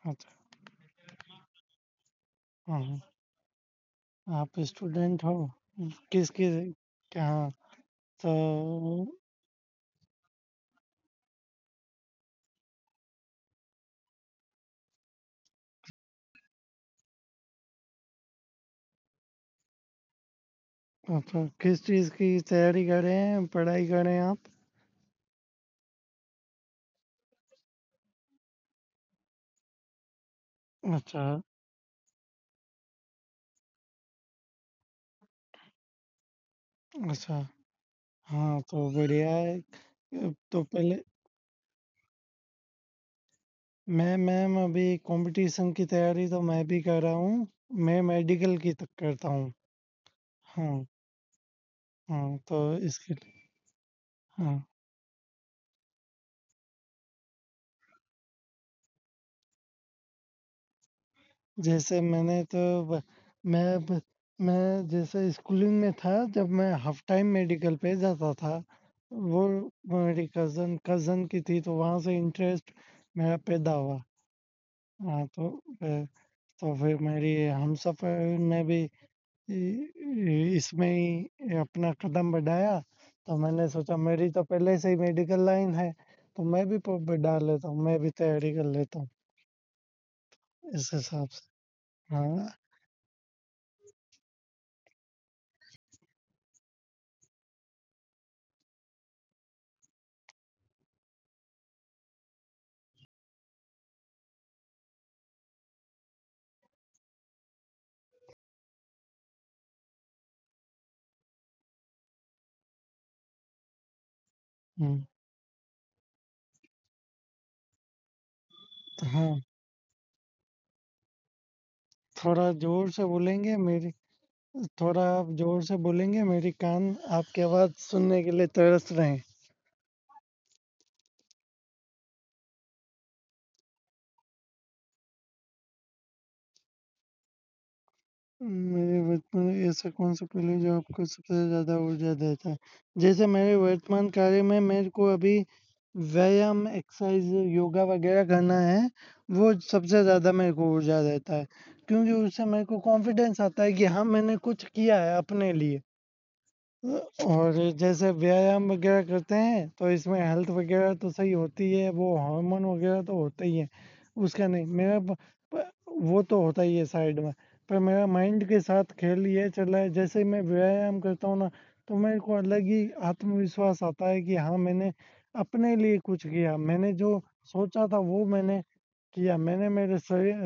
अच्छा। हाँ, हाँ। आप स्टूडेंट हो? किसकी? क्या? हाँ, तो अच्छा, किस चीज़ की तैयारी कर रहे हैं, पढ़ाई कर रहे हैं आप? अच्छा, अच्छा। हाँ, तो बढ़िया है। तो पहले मैं मैम अभी कंपटीशन की तैयारी तो मैं भी कर रहा हूँ। मैं मेडिकल की तक करता हूँ। हाँ, हाँ, तो इसके लिए हाँ, जैसे मैंने तो ब मैं ब मैं जैसे स्कूलिंग में था, जब मैं हाफ टाइम मेडिकल पे जाता था, वो मेरी कज़न की थी, तो वहाँ से इंटरेस्ट मेरा पैदा हुआ। हाँ, तो फिर मेरी हमसफ़र ने भी इसमें ही अपना कदम बढ़ाया, तो मैंने सोचा मेरी तो पहले से ही मेडिकल लाइन है, तो मैं भी डाल लेता हूँ, मैं भी तैयारी कर लेता हूँ इस हिसाब से। हाँ। हम्म, तो हाँ, थोड़ा जोर से बोलेंगे मेरी थोड़ा आप जोर से बोलेंगे, मेरी कान आपकी आवाज़ सुनने के लिए तरस रहे हैं। मेरे वर्तमान में ऐसा कौन सा पहलू है जो आपको सबसे ज़्यादा ऊर्जा देता है? जैसे मेरे वर्तमान कार्य में मेरे को अभी व्यायाम, एक्सरसाइज, योगा वगैरह करना है, वो सबसे ज़्यादा मेरे को ऊर्जा देता है। क्योंकि उससे मेरे को कॉन्फिडेंस आता है कि हाँ, मैंने कुछ किया है अपने लिए। और जैसे व्यायाम वगैरह करते हैं, तो इसमें हेल्थ वगैरह तो सही होती है, वो हार्मोन वगैरह तो होते ही है, उसका नहीं मेरा वो तो होता ही है साइड में। पर मेरा माइंड के साथ खेल ये चल रहा है, जैसे ही मैं व्यायाम करता हूँ ना, तो मेरे को अलग ही आत्मविश्वास आता है कि हाँ, मैंने अपने लिए कुछ किया, मैंने जो सोचा था वो मैंने किया, मैंने मेरे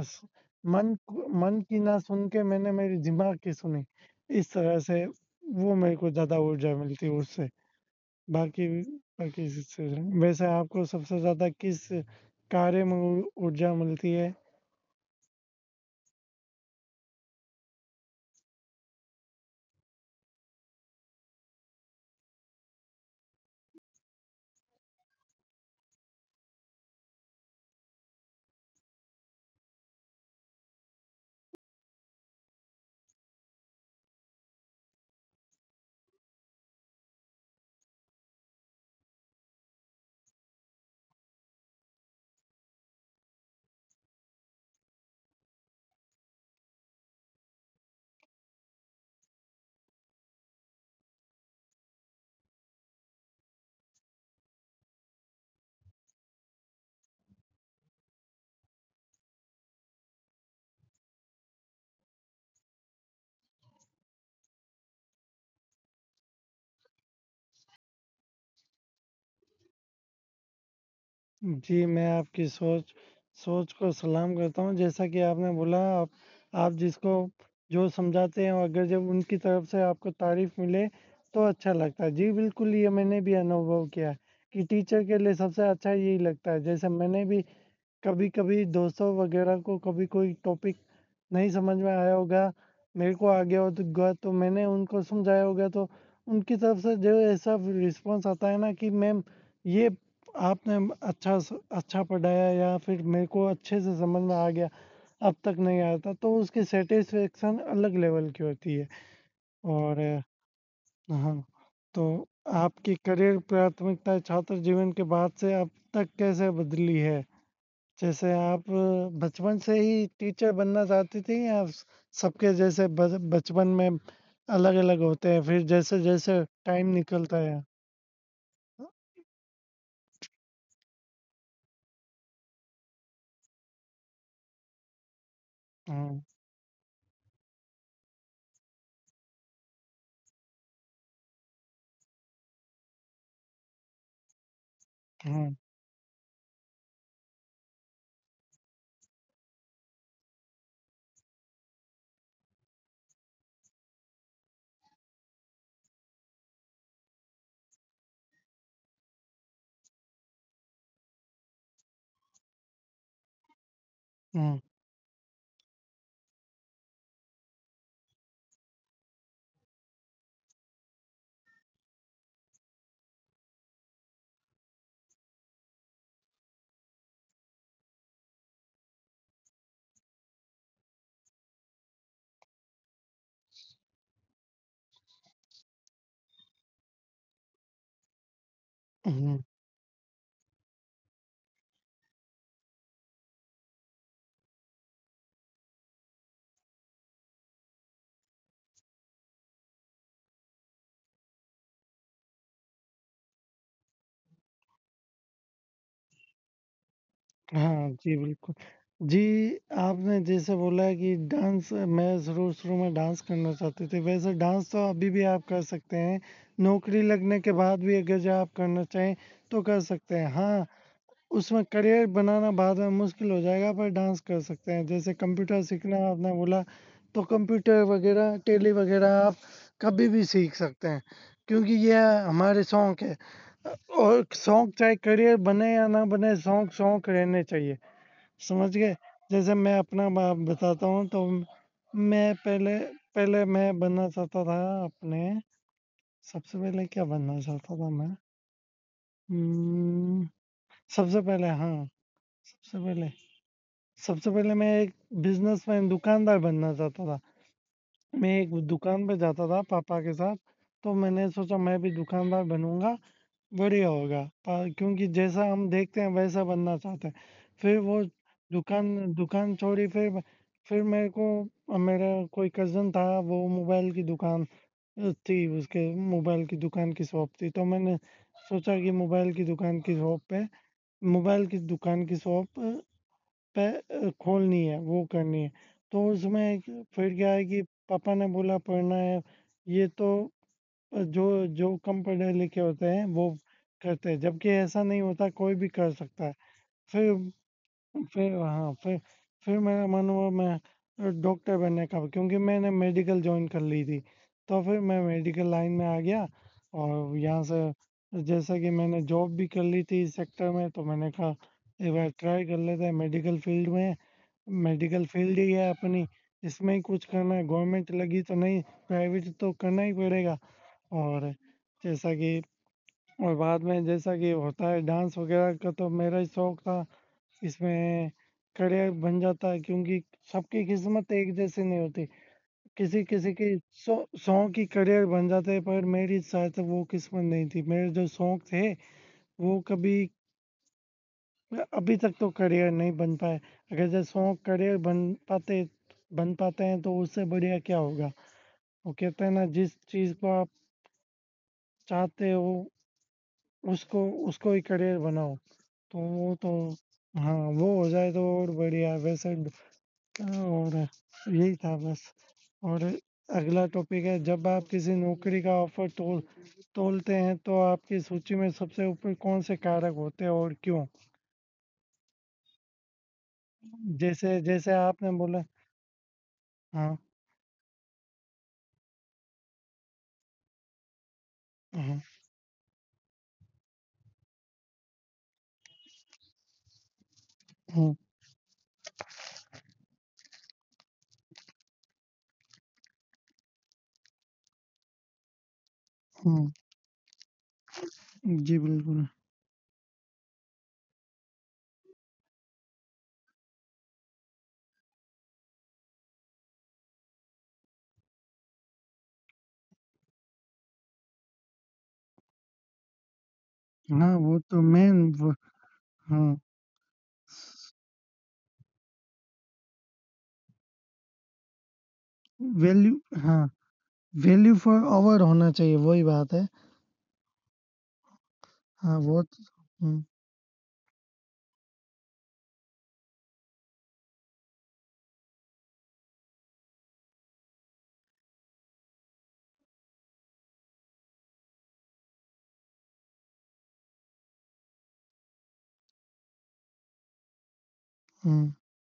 मन की ना सुन के मैंने मेरे दिमाग की सुनी, इस तरह से वो मेरे को ज़्यादा ऊर्जा मिलती है उससे। बाकी बाकी इससे वैसे आपको सबसे ज़्यादा किस कार्य में ऊर्जा मिलती है? जी, मैं आपकी सोच को सलाम करता हूँ। जैसा कि आपने बोला, आप जिसको जो समझाते हैं, अगर जब उनकी तरफ से आपको तारीफ़ मिले, तो अच्छा लगता है। जी, बिल्कुल, ये मैंने भी अनुभव किया है कि टीचर के लिए सबसे अच्छा यही लगता है। जैसे मैंने भी कभी-कभी दोस्तों वगैरह को कभी कोई टॉपिक नहीं समझ में आया होगा, मेरे को आ गया होगा, तो मैंने उनको समझाया होगा, तो उनकी तरफ से जो ऐसा रिस्पॉन्स आता है ना कि मैम, ये आपने अच्छा पढ़ाया, या फिर मेरे को अच्छे से समझ में आ गया, अब तक नहीं आया था, तो उसकी सैटिस्फैक्शन अलग लेवल की होती है। और हाँ, तो आपकी करियर प्राथमिकता छात्र जीवन के बाद से अब तक कैसे बदली है? जैसे आप बचपन से ही टीचर बनना चाहती थी या सबके जैसे बचपन में अलग-अलग होते हैं, फिर जैसे-जैसे टाइम निकलता है? हुँ, हुँ, हुँ, हुँ। हाँ जी, बिल्कुल। जी, आपने जैसे बोला कि डांस मैं शुरू-शुरू में डांस करना चाहती थी, वैसे डांस तो अभी भी आप कर सकते हैं। नौकरी लगने के बाद भी अगर जो आप करना चाहें, तो कर सकते हैं। हाँ, उसमें करियर बनाना बाद में मुश्किल हो जाएगा पर डांस कर सकते हैं। जैसे कंप्यूटर सीखना आपने बोला, तो कंप्यूटर वगैरह, टैली वगैरह आप कभी भी सीख सकते हैं, क्योंकि ये हमारे शौक है। और शौक चाहे करियर बने या ना बने, शौक शौक रहने चाहिए। समझ गए? जैसे मैं अपना बताता हूँ तो मैं पहले पहले मैं बनना चाहता था अपने सबसे पहले क्या बनना चाहता था मैं? उम्म, सबसे पहले हाँ, सबसे पहले सबसे पहले मैं एक बिज़नेसमैन दुकानदार बनना चाहता था। मैं एक दुकान पे जाता था पापा के साथ, तो मैंने सोचा मैं भी दुकानदार बनूँगा, बढ़िया होगा। क्योंकि जैसा हम देखते हैं वैसा बनना चाहते हैं। फिर वो दुकान दुकान छोड़ी, फिर मेरे को मेरा कोई कज़न था, वो मोबाइल की दुकान थी, उसके मोबाइल की दुकान की शॉप थी। तो मैंने सोचा कि मोबाइल की दुकान की शॉप खोलनी है, वो करनी है। तो उसमें फिर क्या है कि पापा ने बोला पढ़ना है, ये तो जो जो कम पढ़े लिखे होते हैं वो करते हैं, जबकि ऐसा नहीं होता, कोई भी कर सकता है। फिर फिर मेरा मन हुआ मैं डॉक्टर बनने का, क्योंकि मैंने मेडिकल जॉइन कर ली थी। तो फिर मैं मेडिकल लाइन में आ गया और यहाँ से जैसा कि मैंने जॉब भी कर ली थी इस सेक्टर में, तो मैंने कहा एक बार ट्राई कर लेते हैं मेडिकल फील्ड में। मेडिकल फील्ड ही है अपनी, इसमें ही कुछ करना है, गवर्नमेंट लगी तो नहीं, प्राइवेट तो करना ही पड़ेगा। और जैसा कि और बाद में जैसा कि होता है डांस वगैरह का, तो मेरा ही शौक था, इसमें करियर बन जाता है, क्योंकि सबकी किस्मत एक जैसी नहीं होती। किसी किसी की शौक की करियर बन जाते हैं, पर मेरी शायद वो किस्मत नहीं थी। मेरे जो शौक थे वो कभी अभी तक तो करियर नहीं बन पाए। अगर जो शौक करियर बन पाते हैं तो उससे बढ़िया क्या होगा। वो कहते हैं ना, जिस चीज़ को आप चाहते हो उसको उसको ही करियर बनाओ, तो वो तो हाँ, वो हो जाए तो और बढ़िया है। वैसे और यही था बस। और अगला टॉपिक है, जब आप किसी नौकरी का ऑफर तोलते हैं तो आपकी सूची में सबसे ऊपर कौन से कारक होते हैं और क्यों? जैसे जैसे आपने बोला। हाँ, हाँ, हाँ, हाँ, जी बिल्कुल। हाँ, वो तो मेन वो हाँ, वैल्यू, हाँ, वैल्यू फॉर आवर होना चाहिए, वही बात है। हाँ, वो हुँ, हुँ,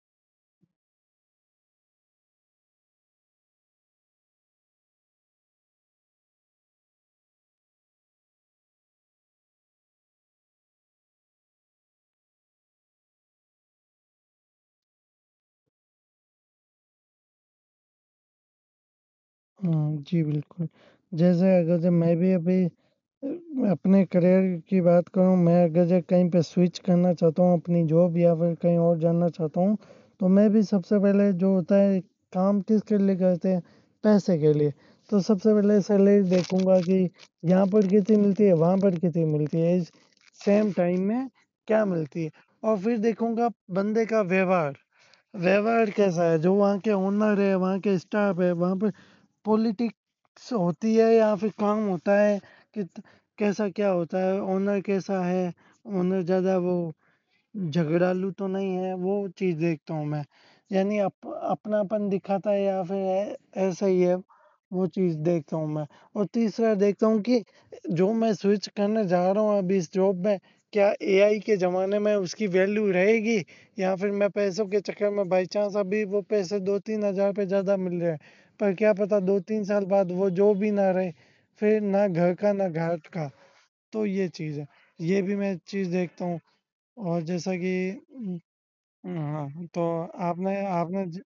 जी बिल्कुल। जैसे अगर जब मैं भी अभी अपने करियर की बात करूँ, मैं अगर जब कहीं पे स्विच करना चाहता हूँ अपनी जॉब या फिर कहीं और जाना चाहता हूँ, तो मैं भी सबसे पहले जो होता है, काम किसके लिए करते हैं? पैसे के लिए। तो सबसे पहले सैलरी देखूँगा कि यहाँ पर कितनी मिलती है, वहाँ पर कितनी मिलती है, इस सेम टाइम में क्या मिलती है, और फिर देखूँगा बंदे का व्यवहार। व्यवहार कैसा है, जो वहाँ के ओनर है, वहाँ के स्टाफ है, वहाँ पे पॉलिटिक्स होती है या फिर काम होता है कि कैसा क्या होता है, ओनर कैसा है, ओनर ज़्यादा वो झगड़ालू तो नहीं है, वो चीज़ देखता हूँ मैं। यानी अपनापन दिखाता है या फिर ऐसा ही है, वो चीज़ देखता हूँ मैं। और तीसरा देखता हूँ कि जो मैं स्विच करने जा रहा हूँ अभी इस जॉब में, क्या एआई के ज़माने में उसकी वैल्यू रहेगी, या फिर मैं पैसों के चक्कर में बाई चांस अभी वो पैसे 2-3 हज़ार पे ज़्यादा मिल रहे हैं, पर क्या पता 2-3 साल बाद वो जॉब ही ना रहे, फिर ना घर का ना घाट का। तो ये चीज़ है। ये भी मैं चीज़ देखता हूँ। और जैसा कि हाँ, तो आपने आपने ज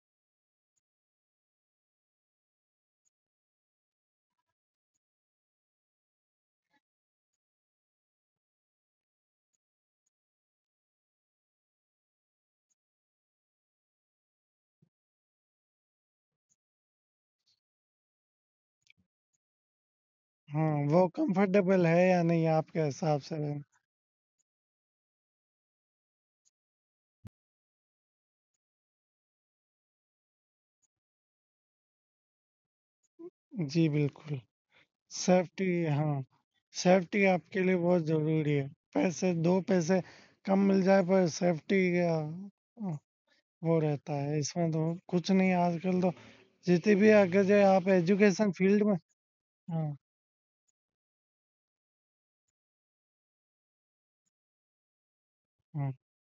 हाँ, वो कंफर्टेबल है या नहीं आपके हिसाब से? जी, बिल्कुल। सेफ्टी, हाँ, सेफ्टी आपके लिए बहुत ज़रूरी है। पैसे 2 पैसे कम मिल जाए पर सेफ्टी का वो रहता है। इसमें तो कुछ नहीं आजकल तो, जितनी भी अगर जो आप एजुकेशन फील्ड में, हाँ, हाँ।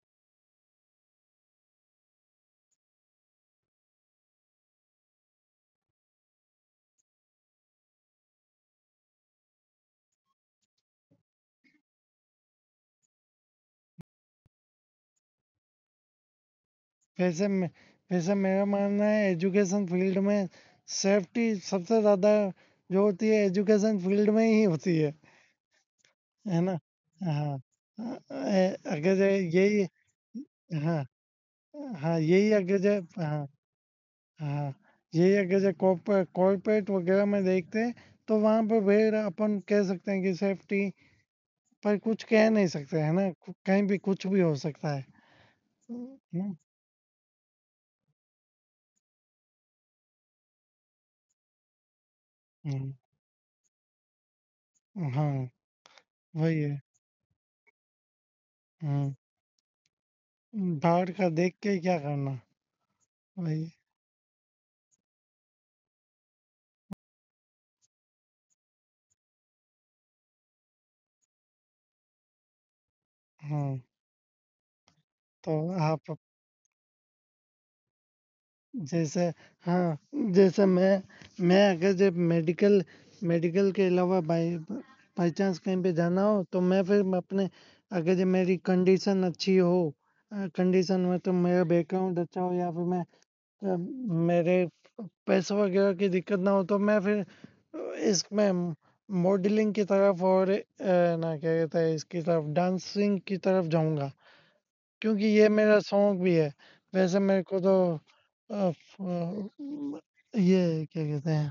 वैसे में वैसे मेरा मानना है एजुकेशन फील्ड में सेफ्टी सबसे ज़्यादा जो होती है एजुकेशन फील्ड में ही होती है ना? हाँ, अगर यही, हाँ, हाँ, यही अगर हाँ, हाँ, यही अगर कॉर्पोरेट वगैरह में देखते हैं, तो वहाँ पर फिर अपन कह सकते हैं कि सेफ्टी पर कुछ कह नहीं सकते है ना, कहीं भी कुछ भी हो सकता है। हम्म, हम्म, हाँ, वही है। हम्म, बाहर का देख के क्या करना, वही। हाँ, तो आप जैसे, हाँ, जैसे मैं अगर जब मेडिकल मेडिकल के अलावा बाई बाई चांस कहीं पे जाना हो, तो मैं फिर मैं अपने, अगर जब मेरी कंडीशन अच्छी हो, कंडीशन में तो मेरा बैकग्राउंड अच्छा हो, या फिर मेरे पैसों वगैरह की दिक्कत ना हो, तो मैं फिर इसमें मॉडलिंग की तरफ और ना क्या कहते हैं इसकी तरफ, डांसिंग की तरफ जाऊंगा, क्योंकि ये मेरा शौक भी है। वैसे मेरे को तो ये क्या कहते हैं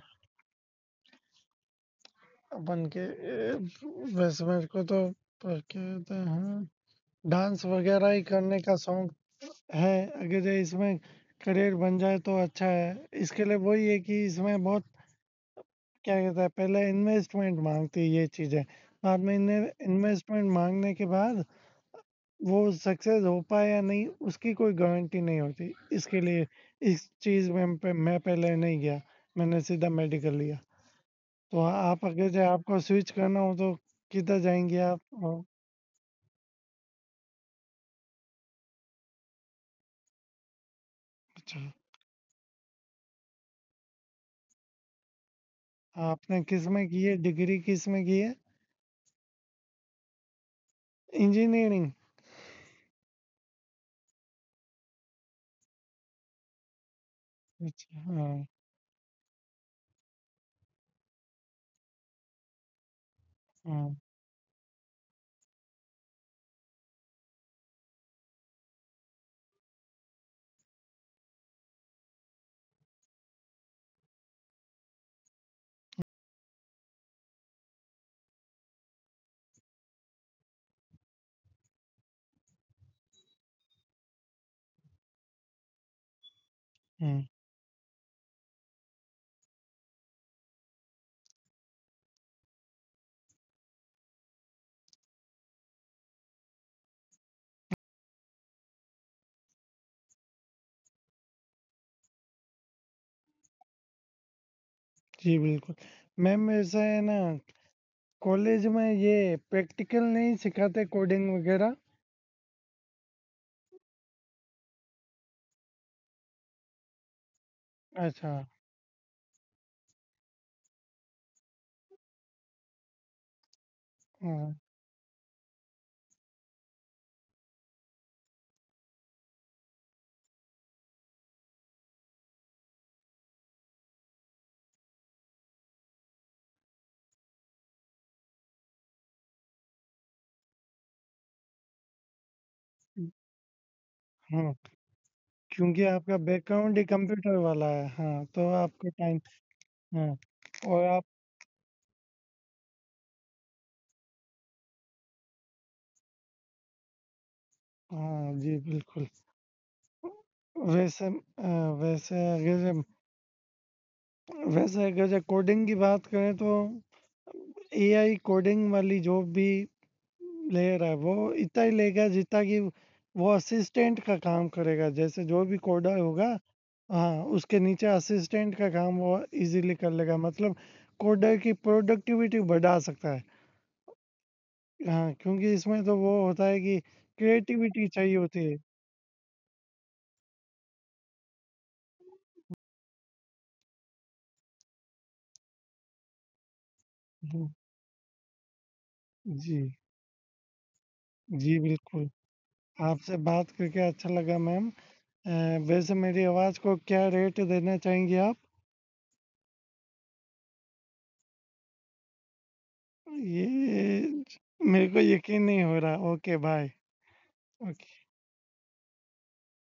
अपन के वैसे मेरे को तो क्या कहते हैं, हाँ, डांस वगैरह ही करने का शौक है। अगर जो इसमें करियर बन जाए तो अच्छा है। इसके लिए वही है कि इसमें बहुत क्या कहता है, पहले इन्वेस्टमेंट माँगती है ये चीज़ें। बाद में इन्वेस्टमेंट माँगने के बाद वो सक्सेस हो पाए या नहीं उसकी कोई गारंटी नहीं होती। इसके लिए इस चीज़ में मैं पहले नहीं गया, मैंने सीधा मेडिकल लिया। तो आप अगर जो आपको स्विच करना हो तो किधर जाएँगे आप? अच्छा, आपने किस में की है? डिग्री किस में की है? इंजीनियरिंग? अच्छा, हाँ, हाँ, हुँ, जी बिल्कुल। मैम वैसे है ना, कॉलेज में ये प्रैक्टिकल नहीं सिखाते कोडिंग वगैरह? अच्छा, हाँ, हाँ, क्योंकि आपका बैकग्राउंड ही कंप्यूटर वाला है, हाँ, तो आपको टाइम, हाँ, और आप, हाँ, जी बिल्कुल। वैसे अगर कोडिंग की बात करें तो एआई कोडिंग वाली जॉब भी ले रहा है, वो इतना ही लेगा जितना कि वो असिस्टेंट का काम करेगा। जैसे जो भी कोडर होगा, हाँ, उसके नीचे असिस्टेंट का काम वो इजीली कर लेगा। मतलब कोडर की प्रोडक्टिविटी बढ़ा सकता है। हाँ, क्योंकि इसमें तो वो होता है कि क्रिएटिविटी चाहिए होती है। हम्म, जी, जी बिल्कुल। आपसे बात करके अच्छा लगा मैम। वैसे मेरी आवाज़ को क्या रेट देना चाहेंगी आप? ये मेरे को यकीन नहीं हो रहा। Okay, bye. ओके।